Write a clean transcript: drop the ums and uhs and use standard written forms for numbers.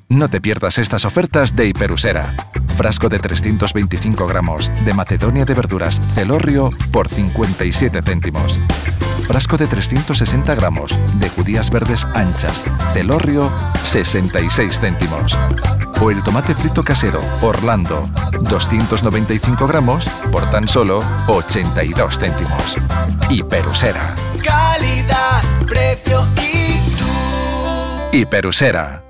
No te pierdas estas ofertas de Hiperusera. Frasco de 325 gramos de Macedonia de verduras Celorrio por 57 céntimos. Frasco de 360 gramos de judías verdes anchas Celorrio 66 céntimos. O el tomate frito casero Orlando 295 gramos por tan solo 82 céntimos. Hiperusera. Calidad, precio y tú. Hiperusera.